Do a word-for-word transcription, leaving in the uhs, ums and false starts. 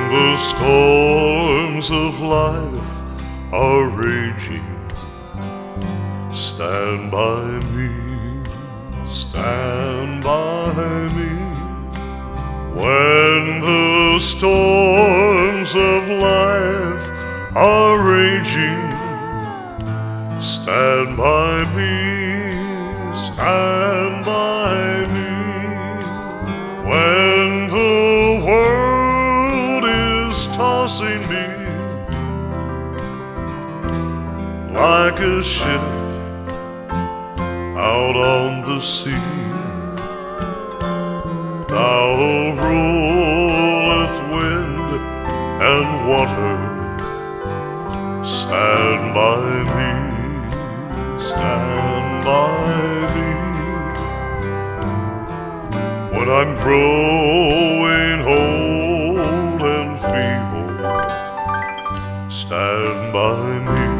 the storms of life are raging, stand by me, stand by me. When the storms of life are raging, stand by me, stand by me. When the world is tossing me like a ship out on the sea, thou rolleth wind and water, stand by me, stand by me. When I'm growing old and feeble, stand by me,